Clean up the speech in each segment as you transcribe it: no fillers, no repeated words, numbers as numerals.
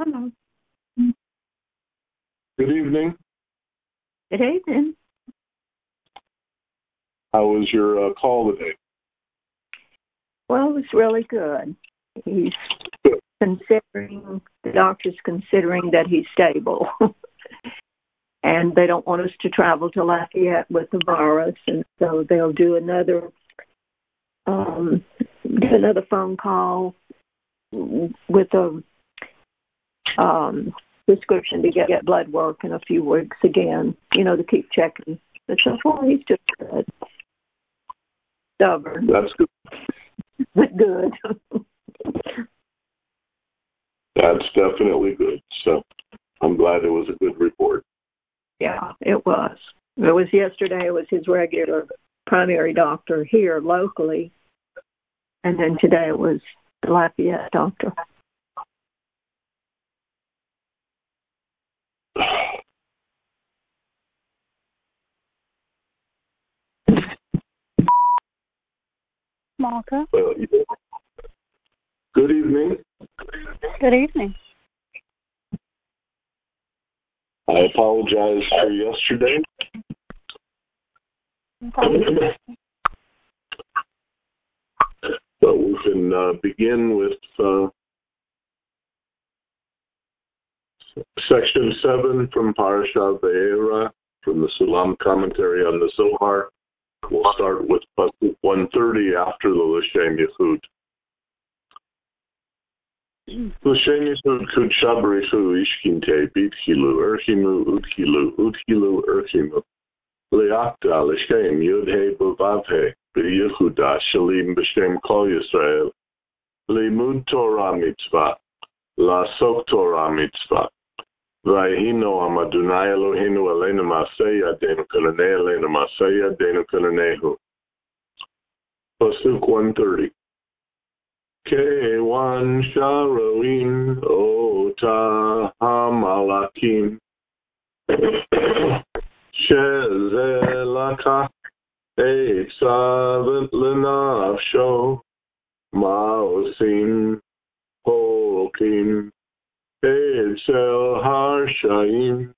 Hello. Good evening. Good evening. How was your call today? Well, it was really good. He's considering, the doctor's considering that he's stable. And they don't want us to travel to Lafayette with the virus, and so they'll do another phone call with a prescription to get blood work in a few weeks again, to keep checking. But so far, he's just good. Stubborn. That's good. But good. That's definitely good. So I'm glad it was a good report. Yeah, it was. It was yesterday. It was his regular primary doctor here locally. And then today it was the Lafayette doctor. Malka. Good evening. Good evening. I apologize for yesterday. But we can begin with Section 7 from Parashat Vayera, from the Sulam commentary on the Zohar. We'll start with 130 after the L'Shem Yechud. L'Shem Yechud Kudsha B'Richu Ishkinte B'Tchilu Erchimu Udchilu Erchimu Le'akta L'Shem Yud-He B'Vav-He B'Yehuda Shalim B'Shem Kol Yisrael Limud Torah Mitzvah La'asok Torah Mitzvah Vayhino Am Adonai Eloheinu Aleinu Ma'aseh Yadeinu Kananei Aleinu Ma'aseh Yadeinu Kananehu. Pasuk 130. Kewan Sharoin Ota Hamalakim Shezelaka Eitzavet Lenafsho Maosim Holkim Eitzel Harshaim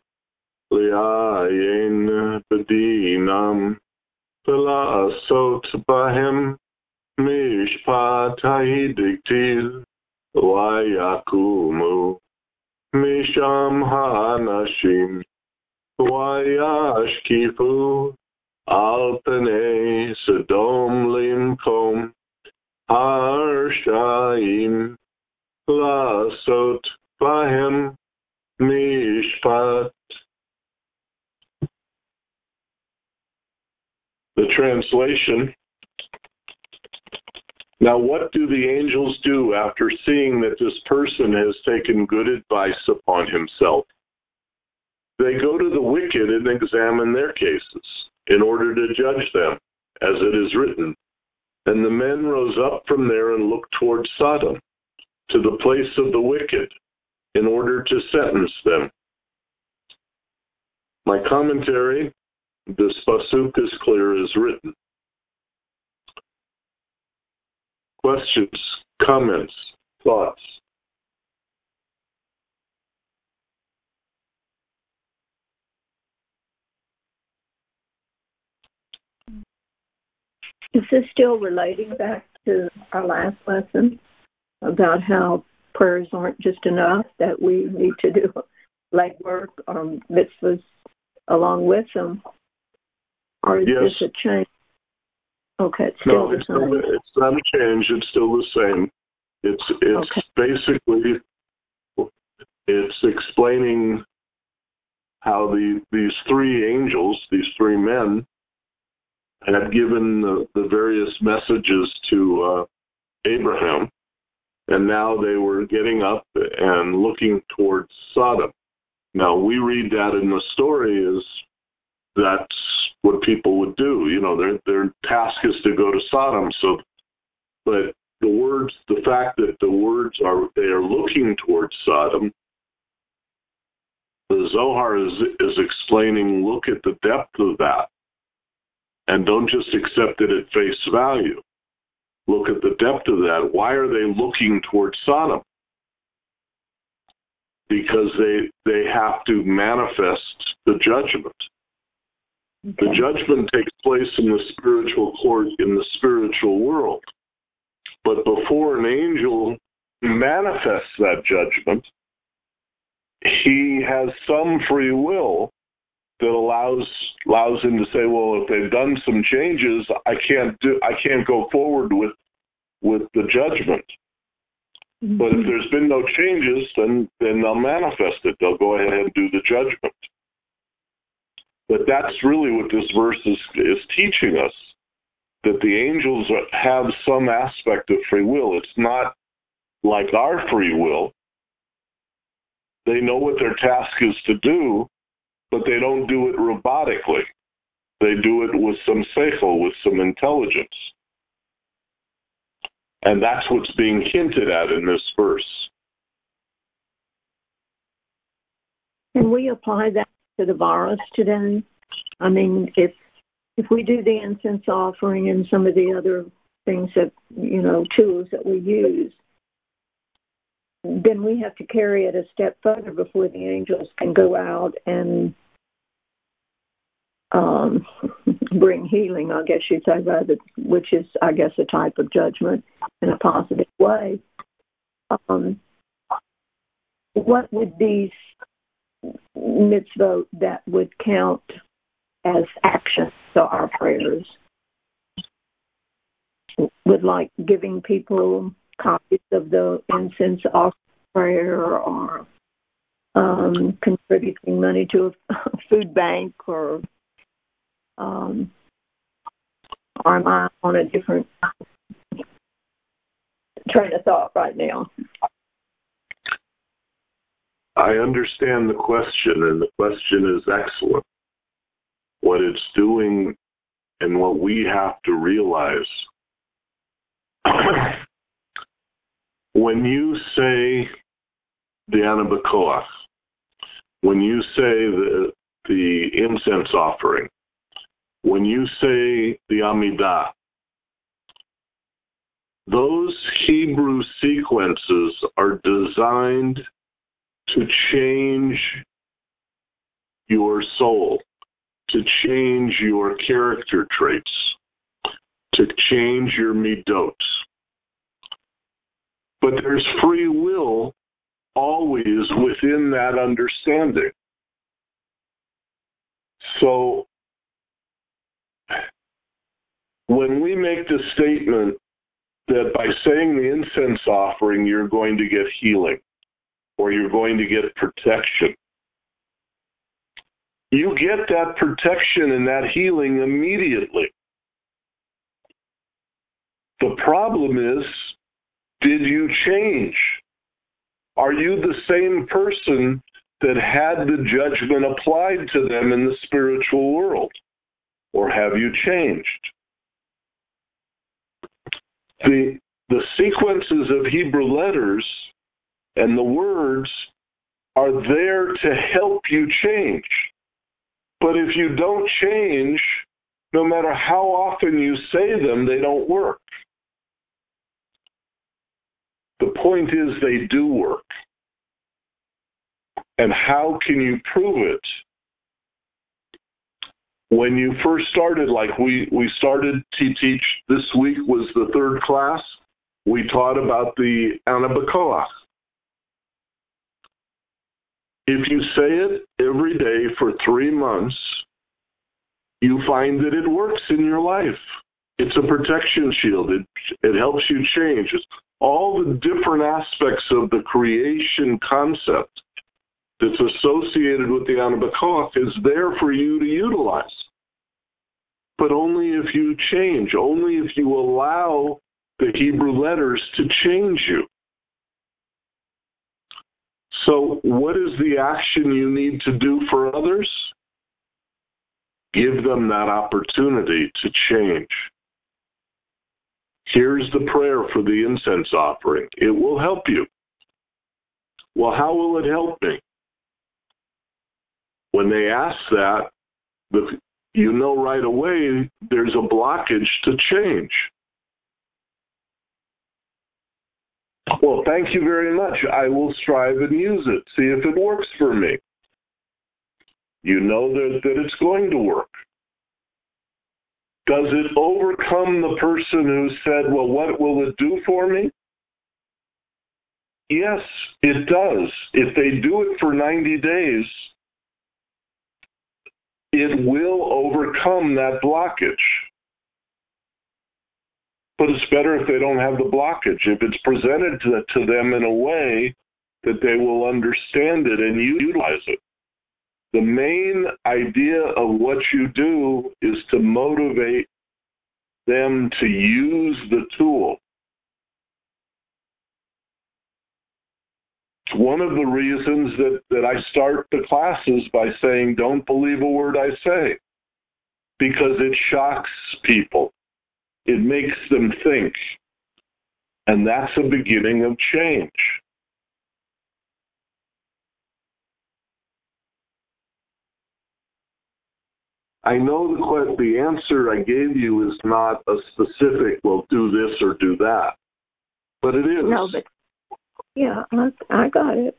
Liayin Bedinam Velasot Bahem Mishpat Ha'idiktiv Wayakumu Misham Hanashim Wayashkifu Al Pnei Sodom Limkom Harshaim Lasot Bahem Mishpat. The translation. Now, what do the angels do after seeing that this person has taken good advice upon himself? They go to the wicked and examine their cases in order to judge them, as it is written. And the men rose up from there and looked toward Sodom, to the place of the wicked, in order to sentence them. My commentary, this pasuk is clear as written. Questions, comments, thoughts? Is this still relating back to our last lesson about how prayers aren't just enough, that we need to do legwork or mitzvahs along with them? Or is this a change? Okay, it's still the same. It's not a change. It's still the same. It's okay. Basically, it's explaining how these three angels, these three men, had given the various messages to Abraham, and now they were getting up and looking towards Sodom. Now, we read that in the story as that's what people would do. Their task is to go to Sodom. So, but the fact that the words they are looking towards Sodom, the Zohar is explaining, look at the depth of that. And don't just accept it at face value. Look at the depth of that. Why are they looking towards Sodom? because they have to manifest the judgment. Okay. The judgment takes place in the spiritual court, in the spiritual world. But before an angel manifests that judgment, he has some free will that allows him to say, well, if they've done some changes, I can't go forward with the judgment. Mm-hmm. But if there's been no changes, then they'll manifest it. They'll go ahead and do the judgment. But that's really what this verse is teaching us, that the angels have some aspect of free will. It's not like our free will. They know what their task is to do, but they don't do it robotically. They do it with some seichel, with some intelligence. And that's what's being hinted at in this verse. Can we apply that to the virus today? I mean, if we do the incense offering and some of the other things that, tools that we use, then we have to carry it a step further before the angels can go out and bring healing, I guess you'd say, rather, which is, I guess, a type of judgment in a positive way. What would these mitzvot that would count as actions to our prayers? Would like giving people copies of the incense offering prayer, or contributing money to a food bank, or am I on a different train of thought right now? I understand the question, and the question is excellent. What it's doing and what we have to realize, when you say the Ana B'Koach, when you say the incense offering, when you say the Amidah, those Hebrew sequences are designed to change your soul, to change your character traits, to change your midot. But there's free will always within that understanding. So when we make the statement that by saying the incense offering you're going to get healing or you're going to get protection, you get that protection and that healing immediately. The problem is, did you change? Are you the same person that had the judgment applied to them in the spiritual world? Or have you changed? The sequences of Hebrew letters and the words are there to help you change. But if you don't change, no matter how often you say them, they don't work. The point is they do work. And how can you prove it? When you first started, like we started to teach, this week was the third class, we taught about the Ana B'Koach. If you say it every day for 3 months, you find that it works in your life. It's a protection shield. It helps you change. It's all the different aspects of the creation concept that's associated with the Ana B'Koach is there for you to utilize. But only if you change, only if you allow the Hebrew letters to change you. So what is the action you need to do for others? Give them that opportunity to change. Here's the prayer for the incense offering. It will help you. Well, how will it help me? When they ask that, you know right away there's a blockage to change. Well, thank you very much. I will strive and use it, see if it works for me. You know that it's going to work. Does it overcome the person who said, well, what will it do for me? Yes, it does. If they do it for 90 days, it will overcome that blockage. But it's better if they don't have the blockage, if it's presented to them in a way that they will understand it and utilize it. The main idea of what you do is to motivate them to use the tool. It's one of the reasons that I start the classes by saying, don't believe a word I say, because it shocks people. It makes them think. And that's a beginning of change. I know the answer I gave you is not a specific, well, do this or do that. But it is. No, but yeah, I got it.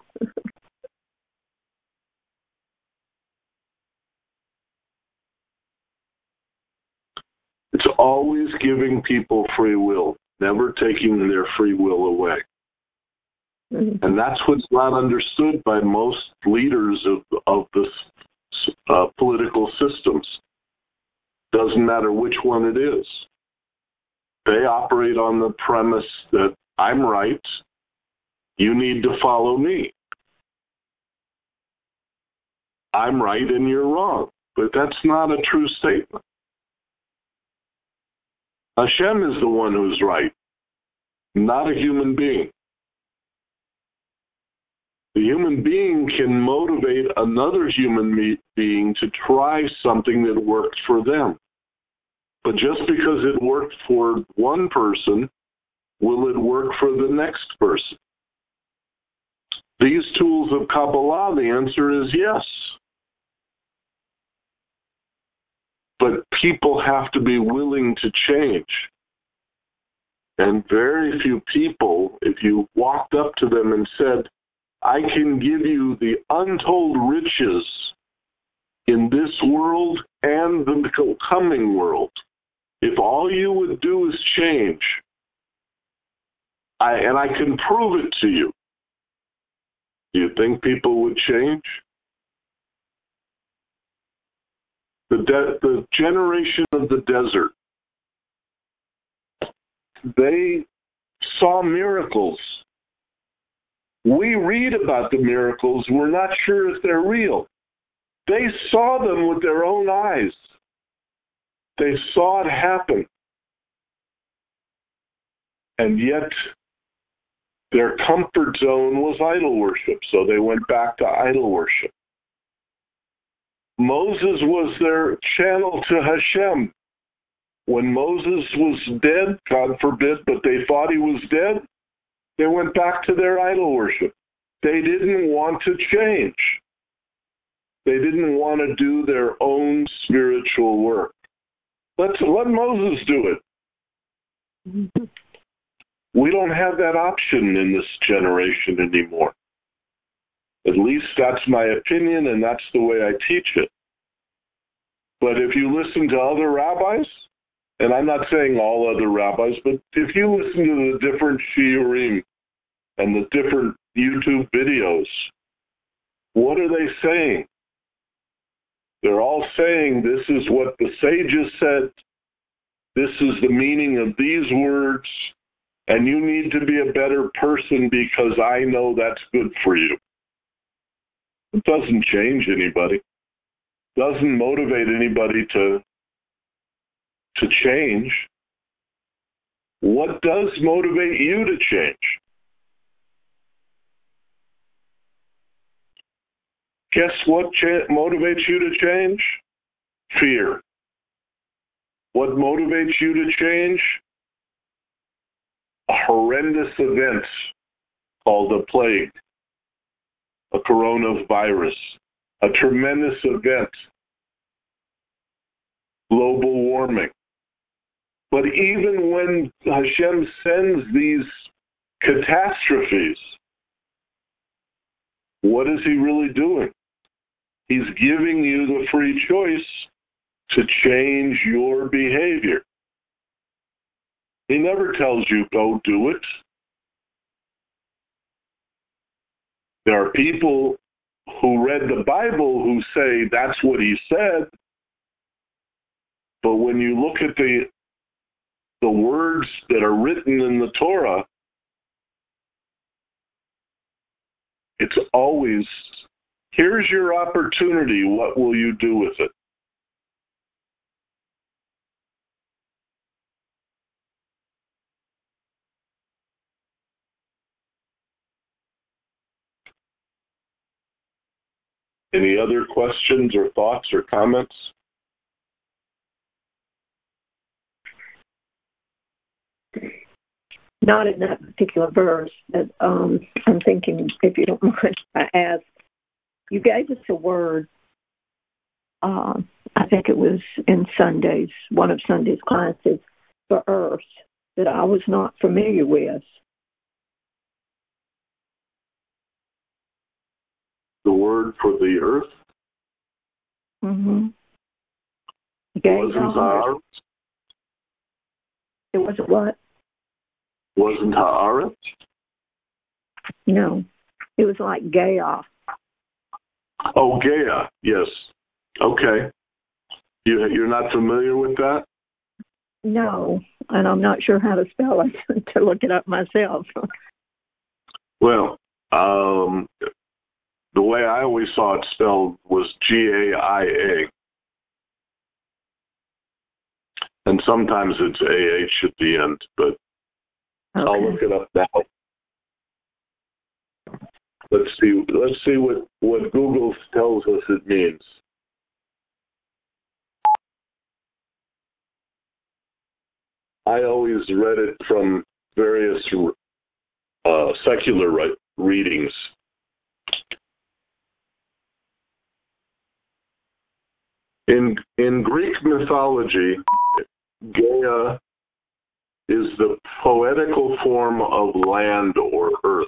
It's always giving people free will, never taking their free will away. Mm-hmm. And that's what's not understood by most leaders of the political systems. Doesn't matter which one it is. They operate on the premise that I'm right, you need to follow me. I'm right and you're wrong. But that's not a true statement. Hashem is the one who's right, not a human being. The human being can motivate another human being to try something that worked for them. But just because it worked for one person, will it work for the next person? These tools of Kabbalah, the answer is yes. But people have to be willing to change. And very few people, if you walked up to them and said, I can give you the untold riches in this world and the coming world, if all you would do is change, and I can prove it to you, do you think people would change? The generation of the desert, they saw miracles. We read about the miracles. We're not sure if they're real. They saw them with their own eyes. They saw it happen. And yet, their comfort zone was idol worship, so they went back to idol worship. Moses was their channel to Hashem. When Moses was dead, God forbid, but they thought he was dead, they went back to their idol worship. They didn't want to change. They didn't want to do their own spiritual work. Let Moses do it. Mm-hmm. We don't have that option in this generation anymore. At least that's my opinion, and that's the way I teach it. But if you listen to other rabbis, and I'm not saying all other rabbis, but if you listen to the different shiurim and the different YouTube videos, what are they saying? They're all saying this is what the sages said, this is the meaning of these words, and you need to be a better person because I know that's good for you. It doesn't change anybody. It doesn't motivate anybody to change. What does motivate you to change? Guess what motivates you to change? Fear. What motivates you to change? A horrendous event called a plague, a coronavirus, a tremendous event, global warming. But even when Hashem sends these catastrophes. What is he really doing? He's giving you the free choice to change your behavior. He never tells you, go do it. There are people who read the Bible who say that's what he said, but when you look at the words that are written in the Torah, it's always, here's your opportunity, what will you do with it? Any other questions or thoughts or comments? Not in that particular verse, but I'm thinking, if you don't mind, I ask. You gave us a word, I think it was in Sunday's, one of Sunday's classes, for earth, that I was not familiar with. The word for the earth? Mm-hmm. Wasn't Haaretz? It wasn't what? Wasn't Haaretz? No. It was like Gaia. Oh, Gaia, yes. Okay. You're not familiar with that? No, and I'm not sure how to spell it to look it up myself. Well, the way I always saw it spelled was Gaia. And sometimes it's AH at the end, but okay. I'll look it up now. Let's see what Google tells us it means. I always read it from various secular readings. In Greek mythology, Gaia is the poetical form of land or earth.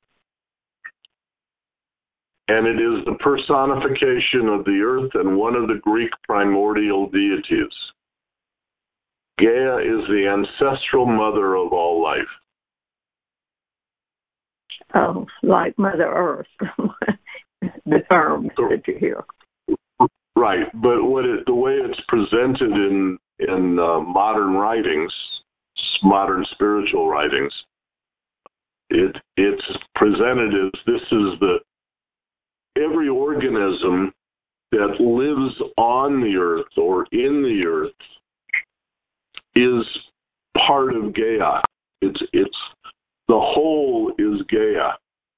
And it is the personification of the earth and one of the Greek primordial deities. Gaia is the ancestral mother of all life. Oh, like Mother Earth, the term that you hear. Right, but the way it's presented in modern writings, modern spiritual writings, it's presented as this is every organism that lives on the earth or in the earth is part of Gaia. It's the whole is Gaia.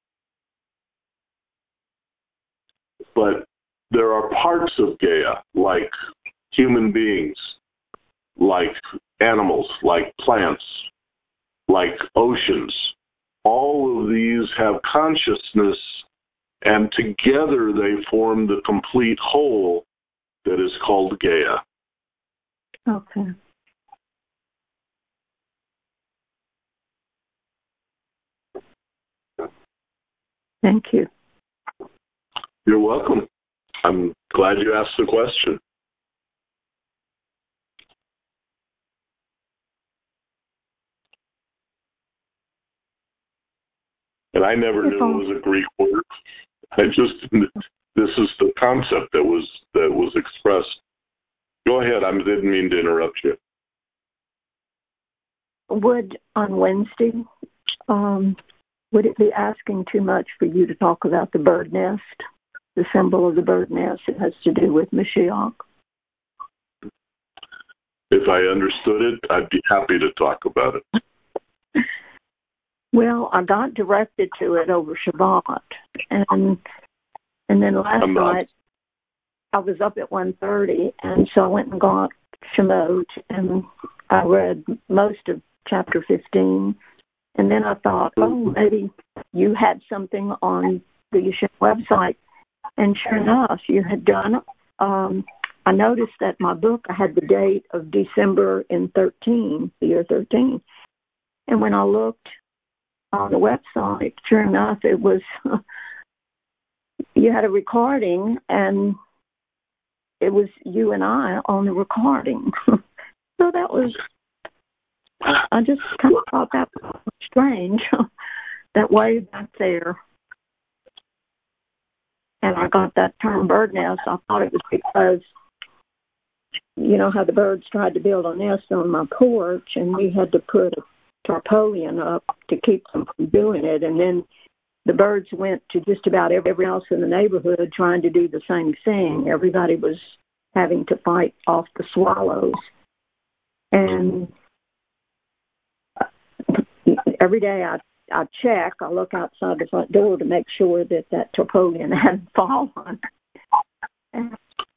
But there are parts of Gaia, like human beings, like animals, like plants, like oceans. All of these have consciousness, and together they form the complete whole that is called Gaia. Okay. Thank you. You're welcome. I'm glad you asked the question. And I never knew it was a Greek word. This is the concept that was expressed. Go ahead. I didn't mean to interrupt you. Would on Wednesday, would it be asking too much for you to talk about the bird nest, the symbol of the bird nest? It has to do with Mashiach. If I understood it, I'd be happy to talk about it. Well, I got directed to it over Shabbat, and then last night I was up at 1:30, and so I went and got Shemot, and I read most of chapter 15, and then I thought, oh, maybe you had something on the Yeshiva website, and sure enough, you had done. I noticed that my book, I had the date of December in 13, the year 13, and when I looked on the website, sure enough, it was, you had a recording, and it was you and I on the recording. So that was, I just kind of thought that was strange, that way back there. And I got that term bird nest. I thought it was because, you know, how the birds tried to build a nest on my porch, and we had to put a tarpaulin up to keep them from doing it. And then the birds went to just about every house in the neighborhood trying to do the same thing. Everybody was having to fight off the swallows. And every day I check, I look outside the front door to make sure that that tarpaulin hadn't fallen. And,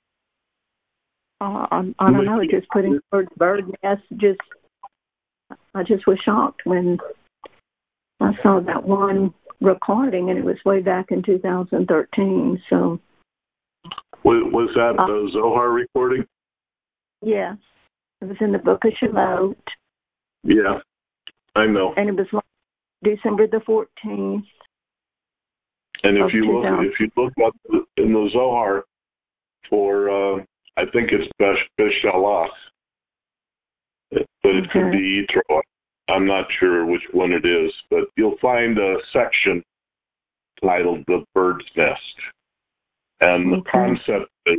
I don't know, just putting bird nest, I just was shocked when I saw that one recording, and it was way back in 2013. So was that the Zohar recording? Yes, it was in the Book of Shemot. Yeah, I know. And it was like December the 14th. And if you look up in the Zohar for I think it's Beshalach, but it could be Yitro. I'm not sure which one it is, but you'll find a section titled "The Bird's Nest," and the concept is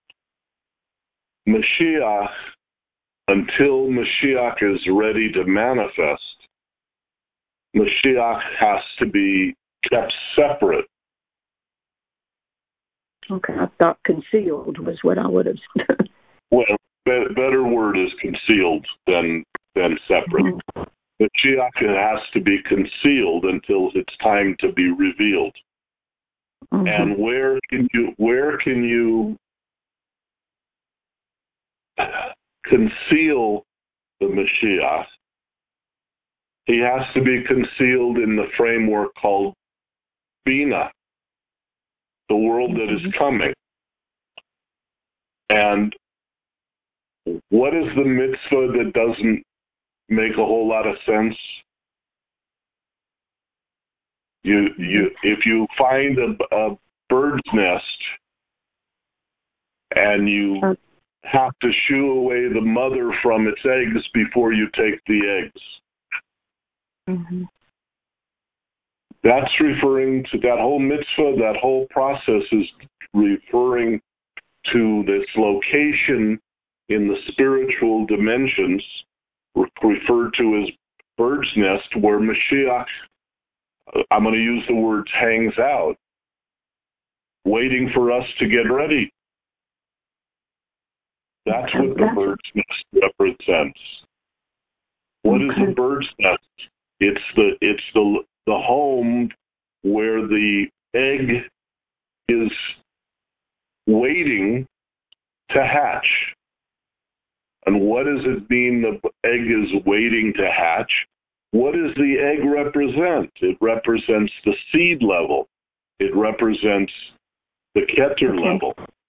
Mashiach. Until Mashiach is ready to manifest, Mashiach has to be kept separate. Okay, I thought concealed was what I would have said. Well, better word is concealed than separate. Mm-hmm. Mashiach has to be concealed until it's time to be revealed. Mm-hmm. And where can you conceal the Mashiach? He has to be concealed in the framework called Bina, the world that is coming. And what is the mitzvah that doesn't make a whole lot of sense? If you find a bird's nest and you have to shoo away the mother from its eggs before you take the eggs. Mm-hmm. That's referring to that whole mitzvah, that whole process is referring to this location in the spiritual dimensions referred to as bird's nest, where Mashiach, I'm going to use the words, hangs out, waiting for us to get ready. That's what the bird's nest represents. What is a bird's nest? It's the home where the egg is waiting to hatch. And what does it mean the egg is waiting to hatch? What does the egg represent? It represents the seed level. It represents the Keter level.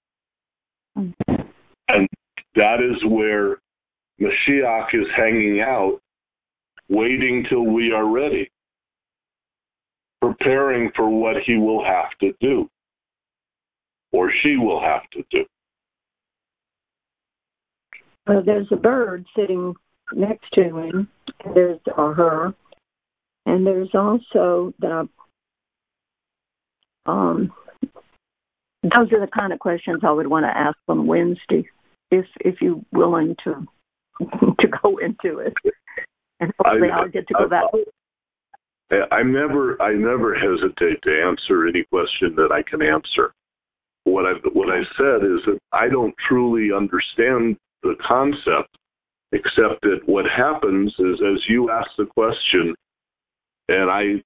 And that is where Mashiach is hanging out, waiting till we are ready, preparing for what he will have to do, or she will have to do. Well, there's a bird sitting next to him, there's or her, and there's also those are the kind of questions I would want to ask on Wednesday, if you're willing to go into it, and hopefully I'll get to go back. I never hesitate to answer any question that I can answer. What I said is that I don't truly understand the concept, except that what happens is, as you ask the question and I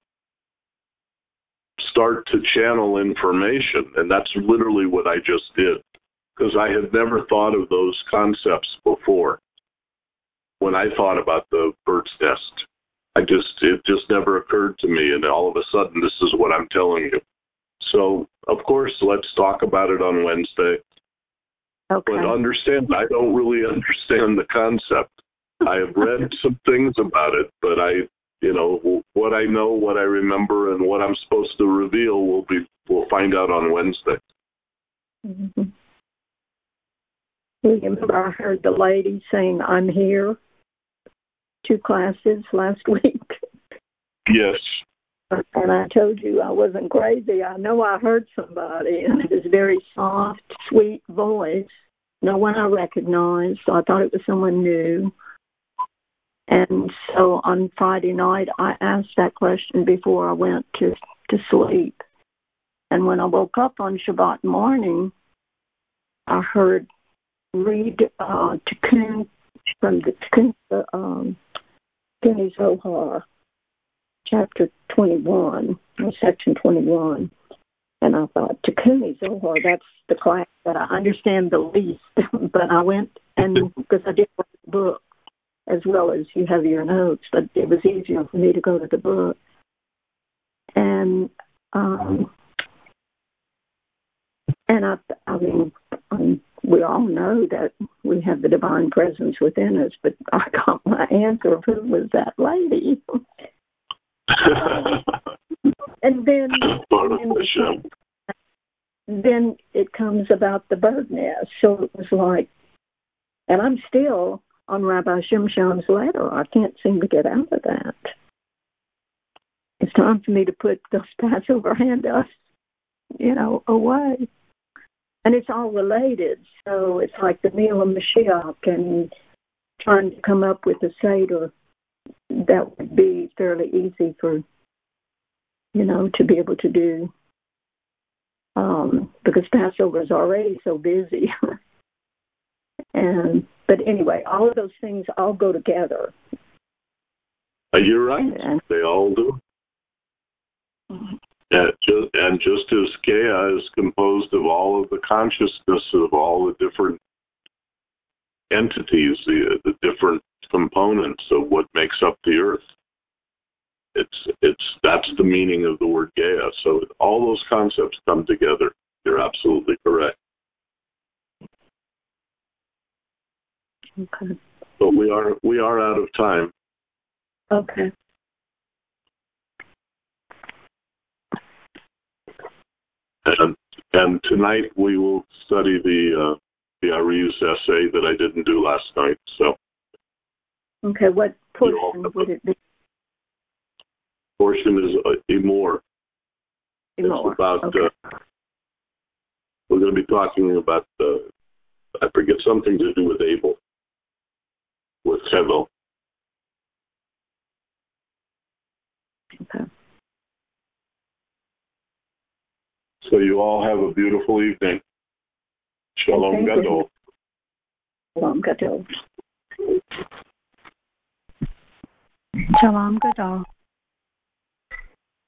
start to channel information, and that's literally what I just did, because I had never thought of those concepts before. When I thought about the bird's nest, it just never occurred to me, and all of a sudden this is what I'm telling you. So, of course, let's talk about it on Wednesday. Okay. But understand, I don't really understand the concept. I have read some things about it, but what I know, what I remember, and what I'm supposed to reveal we'll find out on Wednesday. Mm-hmm. Remember, I heard the lady saying, "I'm here," 2 classes last week. Yes. And I told you I wasn't crazy. I know I heard somebody, and it was a very soft, sweet voice. No one I recognized, so I thought it was someone new. And so on Friday night, I asked that question before I went to sleep. And when I woke up on Shabbat morning, I heard read Tikkun from the Tikkun Zohar, chapter 21, section 21. And I thought, Tikkun Zohar, that's the class that I understand the least. But I went, and because I did write the book, as well as you have your notes, but it was easier for me to go to the book. And we all know that we have the divine presence within us, but I got my answer of who was that lady. And then it comes about the bird nest. So it was like, and I'm still on Rabbi Shimshon's letter. I can't seem to get out of that. It's time for me to put those Passover handouts, away. And it's all related. So it's like the meal of Mashiach and trying to come up with a Seder that would be fairly easy for, to be able to do. Because Passover is already so busy. But anyway, all of those things all go together. You're right. They all do. And just as Gaia is composed of all of the consciousness of all the different entities, the different components of what makes up the earth. That's the meaning of the word Gaia. So all those concepts come together. You're absolutely correct. Okay. But we are out of time. Okay. And tonight we will study the Ari's essay that I didn't do last night. So. Okay. What portion would it be? Portion is Emor. It's about. Okay. We're going to be talking about I forget, something to do with Abel, with Hevel. Okay. So you all have a beautiful evening. Shalom Gadol. Shalom Gadol. Shalom Gadol.